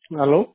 ¿Aló?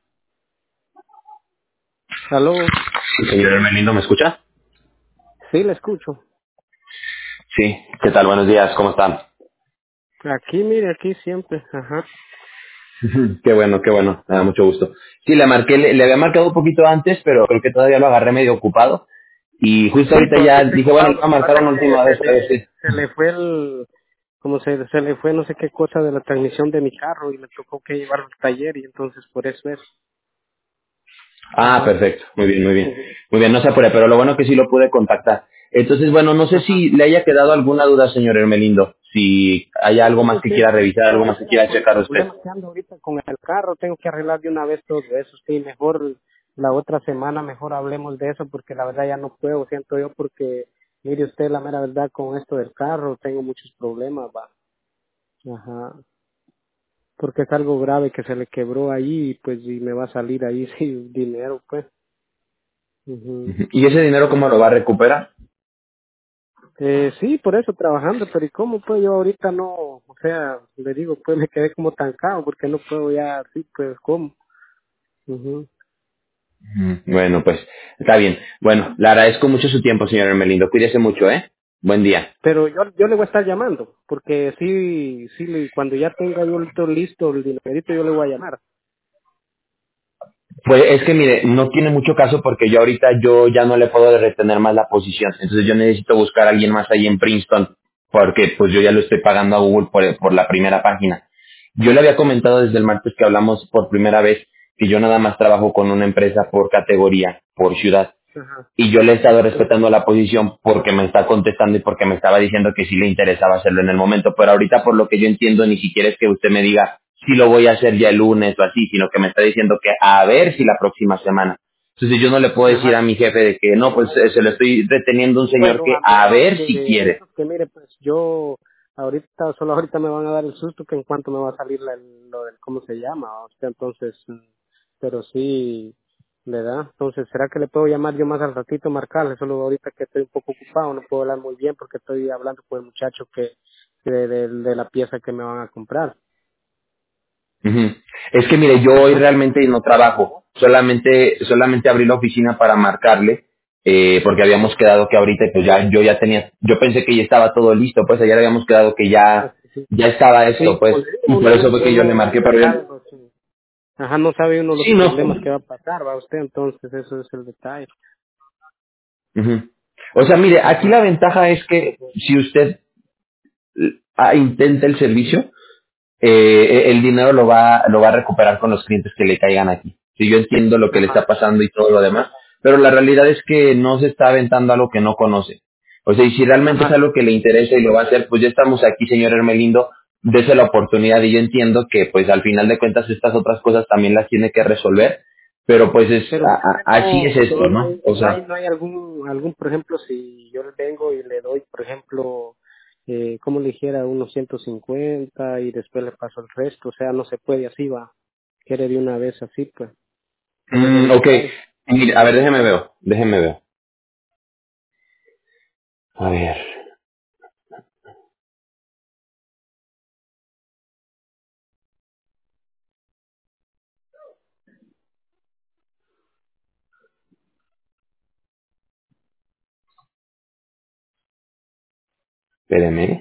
¿Aló? Sí, señor Hermelindo, ¿me escucha? Sí, le escucho. Sí. ¿Qué tal? Buenos días, ¿cómo están? Aquí, mire, aquí siempre. Ajá. Qué bueno, qué bueno, me da mucho gusto. Sí, le marqué, le había marcado un poquito antes, pero creo que todavía lo agarré medio ocupado. Y justo Sí, ahorita pues ya ahorita dije, bueno, ocupado. le voy a Lo que marcar pasa es una que última vez, a ver si... se le fue como se le fue no sé qué cosa de la transmisión de mi carro y me tocó que llevarlo al taller y entonces por eso es. Ah, Ajá. perfecto, muy bien, muy bien. Muy bien, no se apure, pero lo bueno que sí lo pude contactar. Entonces, bueno, no sé Ajá. si le haya quedado alguna duda, señor Hermelindo. Si hay algo más No, que sí, quiera pues revisar, algo más que ahorita quiera con el checar usted. problema que ando ahorita con el carro, tengo que arreglar de una vez todo eso. Sí, mejor la otra semana, mejor hablemos de eso porque la verdad ya no puedo, siento yo, porque mire usted, la mera verdad con esto del carro, tengo muchos problemas, va. Ajá. Porque es algo grave que se le quebró ahí y pues y me va a salir ahí sí dinero, pues. Ujú. Ujú. ¿Y ese dinero cómo lo va a recuperar? Sí, por eso trabajando, pero ¿y cómo pues yo ahorita no, o sea, le digo, pues me quedé como tancado porque no puedo ya así, pues, ¿cómo? Ujú. Bueno, pues está bien. Bueno, le agradezco mucho su tiempo, señor Hermelindo. Cuídese mucho, ¿eh? Buen día. Pero yo le voy a estar llamando, porque sí, cuando ya tenga yo listo el dinerito, yo le voy a llamar. Pues es que mire, no tiene mucho caso porque yo ahorita yo ya no le puedo retener más la posición. Entonces yo necesito buscar a alguien más ahí en Princeton porque pues yo ya lo estoy pagando a Google por la primera página. Yo le había comentado desde el martes que hablamos por primera vez que yo nada más trabajo con una empresa por categoría, por ciudad. Ajá. Y yo le he estado respetando la posición porque me está contestando y porque me estaba diciendo que sí le interesaba hacerlo en el momento, pero ahorita por lo que yo entiendo ni siquiera es que usted me diga si lo voy a hacer ya el lunes o así, sino que me está diciendo que a ver si la próxima semana. Entonces yo no le puedo decir a Ajá. mi jefe de que no, pues se lo estoy reteniendo a un señor Bueno, que a a menos ver si que quiere. mire, pues yo solo ahorita me van a dar el susto que en cuanto me va a salir lo del, ¿cómo se llama? O sea, entonces, pero sí, le da. Entonces, ¿será que le puedo llamar yo más al ratito, marcarle? Solo ahorita que estoy un poco ocupado, no puedo hablar muy bien porque estoy hablando con el muchacho de la pieza que me van a comprar. Ujú. Es que mire, yo hoy Ajá. realmente no trabajo, solamente abrí la oficina para marcarle, porque habíamos quedado que ahorita pues ya yo ya tenía, yo pensé que ya estaba todo listo, pues ayer habíamos quedado que Ah, ya sí, sí. ya estaba Sí, esto, pues, como le digo, y por eso fue que yo le uno marqué, nunca pero sabe él, los, ajá, no sabe uno los sí, no. problemas que va a pasar, va usted, entonces eso es el detalle. Ujú. O sea, mire, aquí la Ajá. ventaja es que si usted intenta el servicio, el dinero lo va a recuperar con los clientes que le caigan aquí. Si yo entiendo lo que le está Ajá. pasando y todo lo demás, pero la realidad es que no se está aventando a lo que no conoce. O sea, y si realmente es Ajá. algo que le interesa y lo va a hacer, pues ya estamos aquí, señor Hermelindo, dese la oportunidad y yo entiendo que pues al final de cuentas estas otras cosas también las tiene que resolver, pero pues es, Pero mire usted, así es esto, ¿no? O sea, no hay algún, por ejemplo, si yo le vengo y le doy, por ejemplo, como le dijera, unos 150 y después le paso el resto, o sea, no se puede así, va. Quiere de una vez así, pues. Ese es el ok, detalle. mire, a ver, déjeme ver. A ver, espéreme.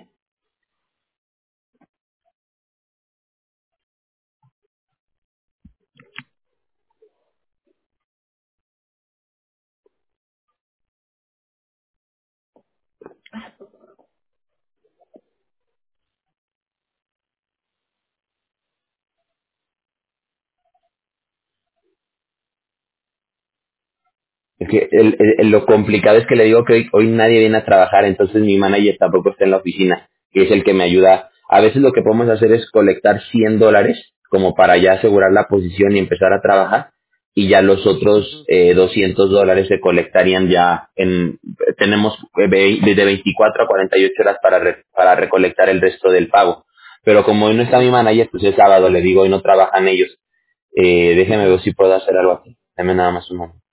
Es que lo complicado es que le digo que hoy nadie viene a trabajar, entonces mi manager tampoco está en la oficina, que es el que me ayuda. A veces lo que podemos hacer es colectar $100 como para ya asegurar la posición y empezar a trabajar, y ya los otros Ujú. $200 se colectarían ya en, tenemos de 24 a 48 horas para recolectar el resto del pago. Pero como hoy no está mi Ujú. manager, pues es sábado, le digo, hoy no trabajan ellos. Déjeme ver Ujú. si puedo hacer algo aquí. Dame nada más un momento.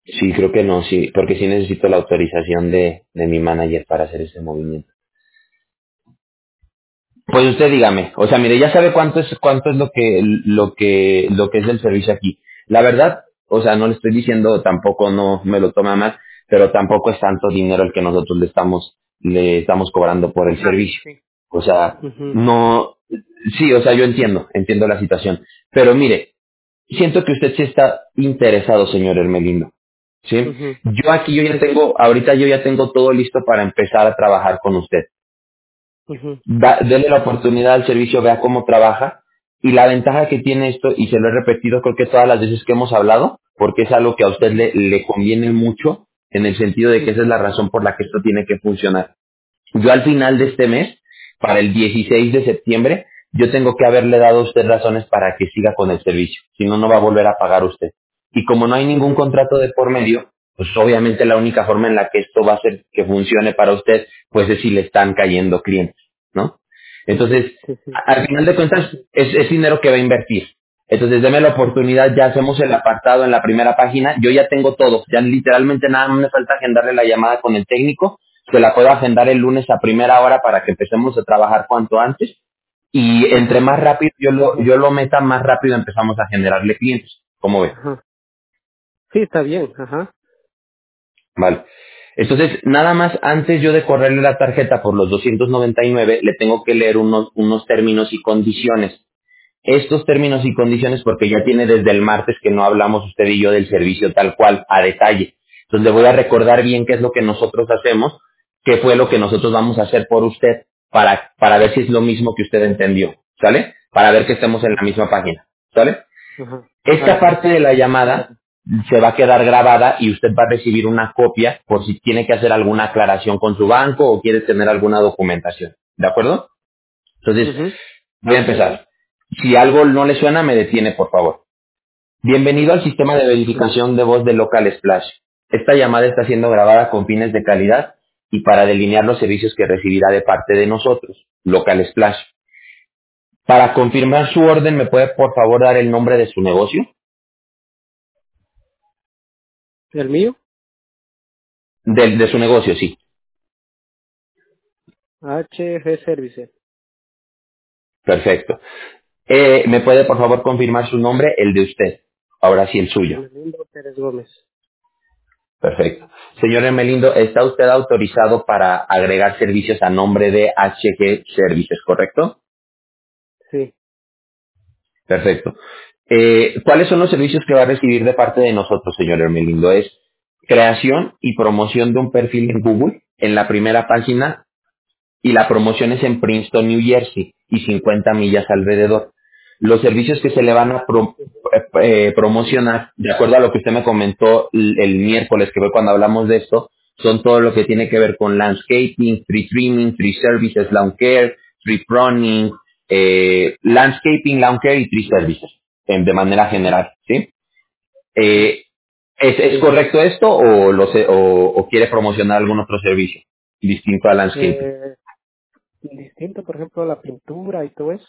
Sí, creo que no, sí, porque sí necesito la autorización de mi manager para hacer ese movimiento. Pues usted dígame, o sea, mire, ya sabe cuánto es lo que es el servicio aquí. La verdad, o sea, no le estoy diciendo tampoco no me lo toma mal, pero tampoco es tanto dinero el que nosotros le estamos cobrando por el Ajá, servicio. sí. O sea, Ujú, no, sí, o sea, yo entiendo la situación, pero mire, siento que usted sí está interesado, señor Hermelindo. ¿Sí? ujú, Ahorita yo ya tengo todo listo para empezar a trabajar con usted. ujú, Dele la oportunidad al servicio, vea cómo trabaja. Y la ventaja que tiene esto, y se lo he repetido creo que todas las veces que hemos hablado, porque es algo que a usted ujú, le conviene mucho, en el sentido de que esa es ujú, la razón por la que esto tiene que funcionar. Yo al final de este mes, para el 16 de septiembre, yo tengo que haberle dado a usted razones para que siga con el servicio. Si no, no va a volver a pagar usted. Y como no hay ningún ujú. contrato de por medio, pues obviamente la única forma en la que esto va a hacer que funcione para usted, pues es si le están cayendo clientes, ¿no? Sí, Entonces, sí, sí. al final de cuentas, es dinero que va a invertir. Entonces, deme la oportunidad, ya hacemos el apartado en la primera página, yo ya tengo todo, ya literalmente nada más me falta agendarle la llamada con el técnico, se la puedo agendar el lunes a primera hora para que empecemos a trabajar cuanto antes, y entre Ajá, más rápido yo lo meta, más rápido empezamos a generarle clientes. ¿Cómo ve? ajá. Sí, está bien, ajá. Vale. Entonces, nada más antes yo de correrle la tarjeta por los 299, le tengo que leer unos términos y condiciones. Estos términos y condiciones, porque ya tiene desde el martes que no hablamos usted y yo del servicio tal cual, a detalle. Entonces le voy a recordar bien qué es lo que nosotros hacemos, qué fue lo que nosotros vamos a hacer por usted, para ver si es lo mismo que usted entendió, ¿sale? Para ver que estemos en la misma página, ¿sale? Ajá, Esta ajá. parte de la llamada se va a quedar grabada y usted va a recibir una copia por si tiene que hacer alguna aclaración con su banco o quiere tener alguna documentación, ¿de acuerdo? Entonces, Ujú. voy a empezar. Si algo no le suena, me detiene, por favor. Bienvenido al sistema de verificación de voz de Local Splash. Esta llamada está siendo grabada con fines de calidad y para delinear los servicios que recibirá de parte de nosotros, Local Splash. Para confirmar su orden, ¿me puede por favor dar el nombre de su negocio? ¿El mío? De su negocio, sí. HG Services. Perfecto. ¿Me puede por favor confirmar su nombre, el de usted? Ahora sí, el suyo. Hermelindo Pérez Gómez. Perfecto. Señor Hermelindo, ¿está usted autorizado para agregar servicios a nombre de HG Services, correcto? Sí. Perfecto. ¿Cuáles son los servicios que va a recibir de parte de nosotros, señor Hermelindo? Es creación y promoción de un perfil en Google en la primera página y la promoción es en Princeton, New Jersey y 50 millas alrededor. Los servicios que se le van a promocionar, de acuerdo a lo que usted me comentó el miércoles, que fue cuando hablamos de esto, son todo lo que tiene que ver con landscaping, tree trimming, tree services, lawn care, tree pruning, landscaping, lawn care y tree services, de manera Ujú. general, ¿sí? Sí. Eh, ¿Es Sí. correcto esto o quiere promocionar algún otro servicio distinto a landscaping? Eh, distinto, por ejemplo, la pintura y todo eso.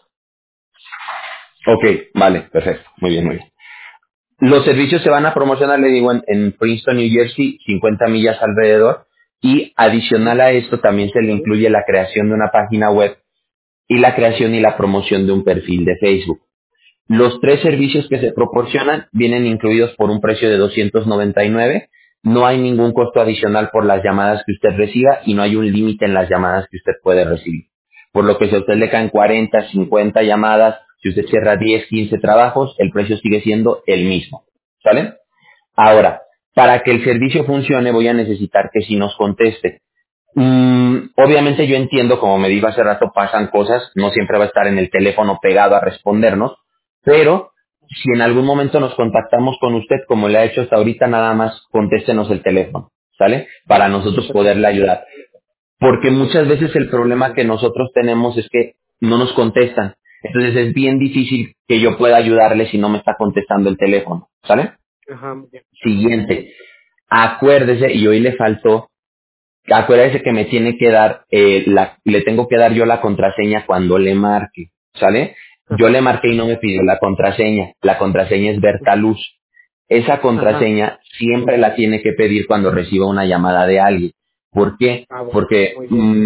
Ok, vale, perfecto, muy bien, muy bien. Los servicios se van a promocionar, le digo, en Princeton, New Jersey, 50 millas alrededor, y Ujú. adicional a esto también se le incluye la creación de una página web y la creación y la promoción de un perfil de Facebook. Los tres servicios que se proporcionan vienen incluidos por un precio de 299. No hay ningún costo adicional por las llamadas que usted reciba y no hay un límite en las llamadas que usted puede recibir. Por lo que si a usted le caen 40, 50 llamadas, si usted cierra 10, 15 trabajos, el precio sigue siendo el mismo. ¿Sale? Ahora, para que el servicio funcione voy a necesitar que si nos conteste. Obviamente yo entiendo, como me dijo hace rato, pasan cosas, no siempre va a estar en el teléfono pegado a respondernos, pero si en algún momento nos contactamos con usted, como le ha hecho hasta ahorita, nada más contéstenos el teléfono, ¿sale? Para nosotros poderle Perfecto. ayudar. Porque Ok. muchas veces el problema que nosotros tenemos es que no nos contestan. Entonces es bien difícil que yo pueda ayudarle si no me está contestando el teléfono, ¿sale? Ajá, muy bien. Siguiente, acuérdese, y hoy le faltó, acuérdese que me tiene que dar, le tengo que dar yo la contraseña cuando le marque, ¿sale? Yo le Ajá. marqué y no me pidió la contraseña es Berta Luz. Esa Ajá. contraseña siempre la tiene que pedir cuando reciba una llamada de alguien. ¿Por qué? Ah, bueno, Porque muy bien.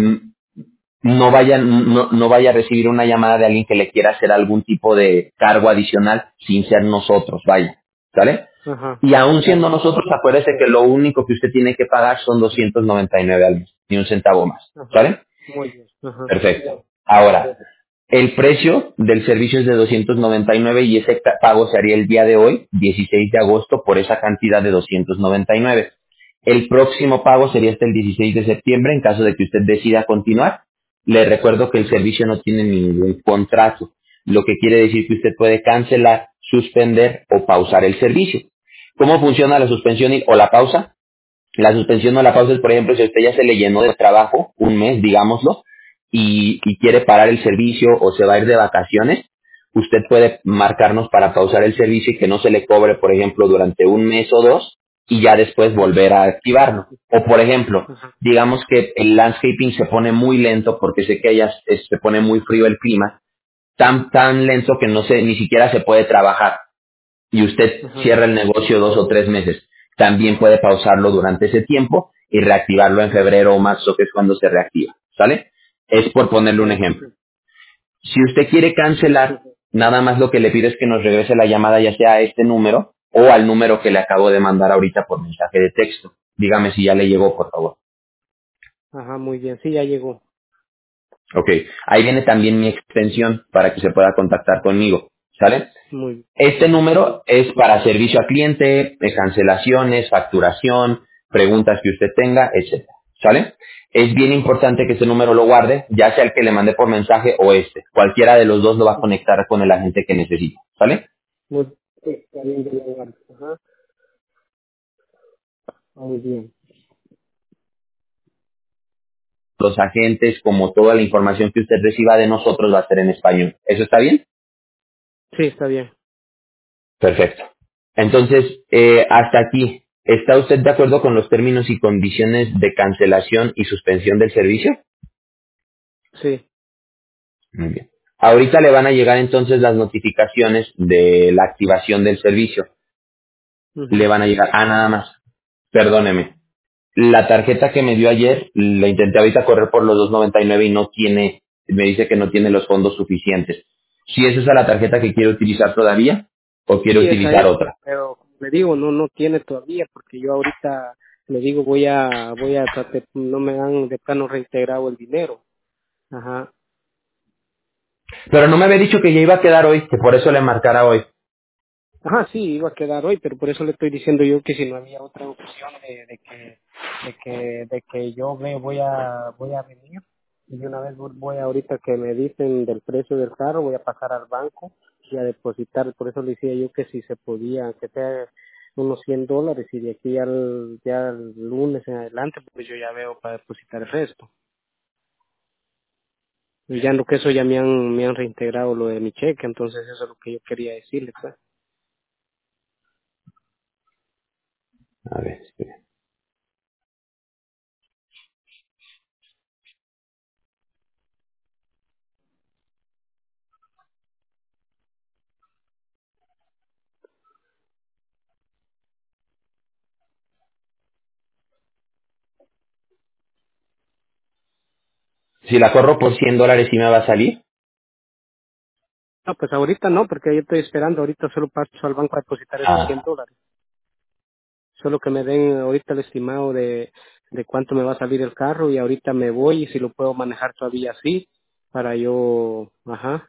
no vaya a recibir una llamada de alguien que le quiera hacer algún tipo de cargo adicional sin ser nosotros, vaya. ¿Sale? Ajá. Y aún Claro. siendo nosotros, acuérdese que lo único que usted tiene que pagar son 299 al mes, ni un centavo más. Ajá. ¿Sale? Muy bien. Ajá. Perfecto. Ahora, el precio del servicio es de 299 y ese pago se haría el día de hoy, 16 de agosto, por esa cantidad de 299. El próximo pago sería hasta el 16 de septiembre en caso de que usted decida continuar. Le recuerdo que el Ajá. servicio no tiene ningún contrato, lo que quiere decir que usted puede cancelar, suspender o pausar el servicio. ¿Cómo funciona la suspensión o la pausa? La suspensión o la pausa es, por ejemplo, si a usted ya se le llenó de trabajo, un mes, digámoslo, y quiere parar el servicio o se va a ir de vacaciones, usted puede marcarnos para pausar el servicio y que no se le cobre, por ejemplo, durante un mes o dos, y ya después volver a activarlo. O, por ejemplo, Ajá. digamos que el landscaping se pone muy lento porque sé que allá se pone muy frío el clima, tan lento que no se, ni siquiera se puede trabajar y usted Ajá. cierra el negocio 2 o 3 meses, también puede pausarlo durante ese tiempo y reactivarlo en febrero o marzo, que es cuando se reactiva. ¿Sale? Es por ponerle un Ok. ejemplo. Si usted quiere cancelar, nada más lo que le pido es que nos regrese la llamada ya sea a este número o al número que le acabo de mandar ahorita por mensaje de texto. Dígame si ya le llegó, por favor. Ajá, muy bien. Sí, ya llegó. Ok. Ahí viene también mi extensión para que se pueda contactar conmigo. ¿Sale? Muy bien. Este número es para servicio al cliente, cancelaciones, facturación, preguntas que usted tenga, etcétera. ¿Sale? Es bien importante que este número lo guarde, ya sea el que le mandé por mensaje o este. Cualquiera de los dos lo va a conectar con el agente que necesita. ¿Sale? Muy, sí, está bien, ya lo guardo. Ajá. Muy bien. Los agentes, como toda la información que usted reciba de nosotros, va a ser en español. ¿Eso está bien? Sí, está bien. Perfecto. Entonces, hasta aquí. ¿Está usted de acuerdo con los términos y condiciones de cancelación y suspensión del servicio? Sí. Muy bien. Ahorita le van a llegar entonces las notificaciones de la activación del servicio. Le Ujú. van a llegar, nada más, perdóneme. La tarjeta que me dio ayer, la intenté ahorita correr por los 299 y no tiene, me dice que no tiene los fondos suficientes. Si es esa la tarjeta que quiere utilizar todavía o quiere Sí, esa utilizar es, otra. pero como le digo, no tiene todavía, porque yo ahorita le digo voy a tratar, no me han de plano reintegrado el dinero. Ajá. Pero no me había dicho que ya iba a quedar hoy, que por eso le marcara hoy. Ajá, sí, iba a quedar hoy, pero por eso le estoy diciendo yo que si no había otra opción de que yo voy a venir y de una vez voy ahorita que me dicen del precio del carro, voy a pasar al banco y a depositar, por eso le decía yo que si se podía, que sea unos $100 y de aquí ya al lunes en adelante, pues yo ya veo para depositar el resto. Y ya lo que eso ya me han reintegrado lo de mi cheque, entonces eso es lo que yo quería decirle, pues. A ver, espere. Si la corro por $100, ¿sí me va a salir? No, pues ahorita no, porque yo estoy esperando, ahorita solo paso al banco a depositar esos Ah, $100. Solo que me den ahorita el estimado de cuánto me va a salir el carro y ahorita me voy y si lo puedo manejar todavía así, para yo, ajá.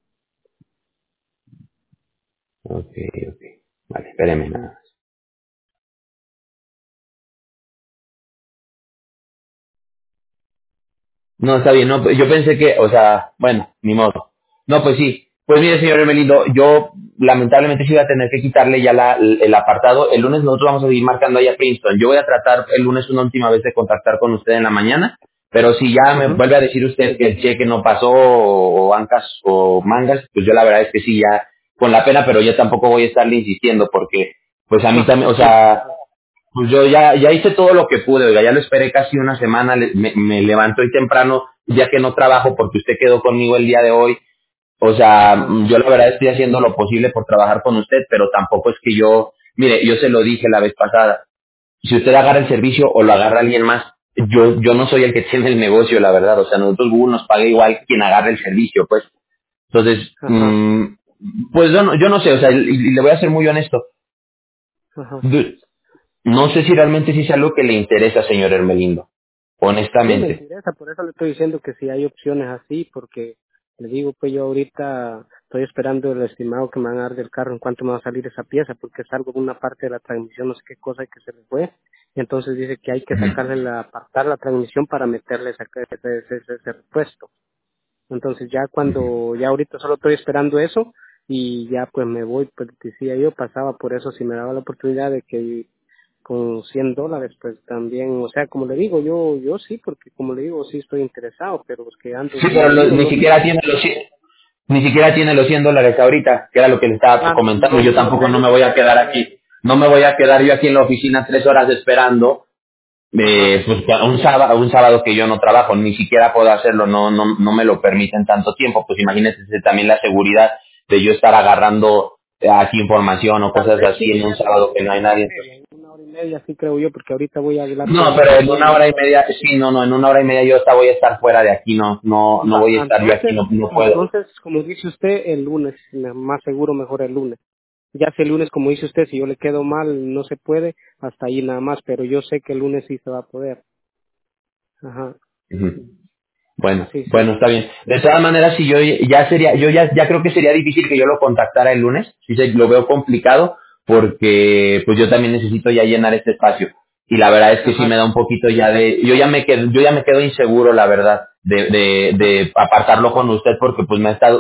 ok, ok. Vale, espéreme Ujú. nada. No, está bien, no, pues yo pensé que, o sea, bueno, ni modo. No, pues sí. Pues mire, señor Hermelindo, yo lamentablemente sí voy a tener que quitarle ya el apartado. El lunes nosotros vamos a seguir marcando ahí a Princeton. Yo voy a tratar el lunes una última vez de contactar con usted en la mañana, pero si ya me Ujú. vuelve a decir usted que el cheque no pasó o bancas o mangas, pues yo la verdad es que sí, ya con la pena, pero yo tampoco voy a estarle insistiendo porque, pues a mí Ajá, también, o sí. sea, pues yo ya hice todo lo que pude, oiga, ya lo esperé casi una semana, me levanto hoy temprano, ya que no trabajo porque usted quedó conmigo el día de hoy. O sea, Ajá. yo la verdad estoy haciendo lo posible por trabajar con usted, pero tampoco es que yo mire, yo se lo dije la vez pasada, si usted agarra el servicio o lo agarra alguien más, yo no soy el que tiene el negocio, la verdad, o sea, nosotros Google nos paga igual quien agarre el servicio, pues. Entonces, Ajá, pues yo no sé, o sea, y le voy a ser muy honesto. ajá. Du- No sé si realmente sí es algo que le interesa, señor Hermelindo, Sí, me honestamente. interesa, por eso le estoy diciendo que si hay opciones así, porque le digo, pues yo ahorita estoy esperando el estimado que me van a dar del carro en cuanto me va a salir esa pieza, porque es algo de una parte de la transmisión, no sé qué cosa que se le fue, y entonces dice que hay que sacarle apartar la transmisión para meterle ese repuesto. Entonces ya ya ahorita solo estoy esperando eso, y ya pues me voy, pues decía yo, pasaba por eso, si me daba la oportunidad de que con $100, pues también, o sea, como le digo, yo sí, porque como le digo, sí estoy interesado, pero es que ando, Sí, como pero le digo, ni no siquiera puedo. tiene ni siquiera tiene los $100 ahorita, que era lo que le estaba Ah, comentando. no, Yo no tampoco no me tengo. voy a quedar aquí. No me voy a quedar yo aquí en la oficina 3 horas esperando, Ajá. pues un sábado que yo no trabajo, ni siquiera puedo hacerlo, no me lo permiten tanto tiempo. Pues imagínese también la seguridad de yo estar agarrando aquí información o Tal cosas vez sí, así en un fíjate, sábado que no hay nadie. en 1 hora y media sí creo yo, porque ahorita voy a hablar con No, el pero en oficial una y hora y media, sí, no, en una hora y media yo voy a estar fuera de aquí, no va, voy a estar yo aquí, entonces, no puedo. como dice usted, el lunes, más seguro mejor el lunes. Ya si el lunes, como dice usted, si yo le quedo mal, no se puede, hasta ahí nada más, pero yo sé que el lunes sí se va a poder. Ajá, Ujú. Bueno, sí, sí. bueno, está bien. De todas maneras, si yo ya creo que sería difícil que yo lo contactara el lunes, lo veo complicado, porque pues yo también necesito ya llenar este espacio. Y la verdad es que sí me Ajá, da un poquito ya yo ya me quedo inseguro, la verdad, de ajá. apartarlo con usted, porque pues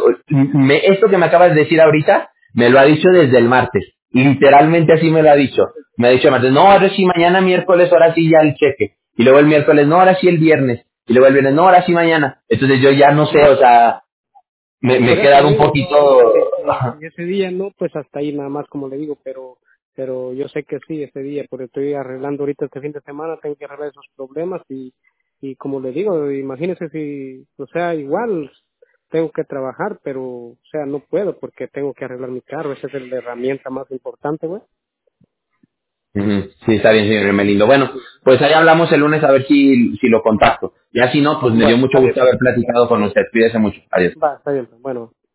esto que me acabas de decir ahorita, me lo ha dicho desde el martes. Literalmente así me lo ha dicho. Me ha dicho el martes, no, ahora sí, mañana miércoles, ahora sí ya el cheque. Y luego el miércoles, no, ahora sí el viernes. Y luego el viernes, no, ahora sí mañana. Entonces yo ya no sé, o sea, me Por he eso quedado le un digo, yo, poquito... si ese día no, pues hasta ahí nada más, como le digo, pero yo sé que sí, ese día, porque estoy arreglando ahorita este fin de semana, tengo que arreglar esos problemas y como le digo, imagínese si, o sea, igual tengo que trabajar, pero, o sea, no puedo porque tengo que arreglar mi carro, esa es la herramienta más importante, güey. Ujú. Sí, está bien, señor Melindo. Bueno, pues ahí hablamos el lunes a ver si lo Va, contacto. Ya si no, pues me dio bueno, mucho está bien, gusto haber platicado con usted. Cuídese mucho. Adiós. va, está bien, bueno.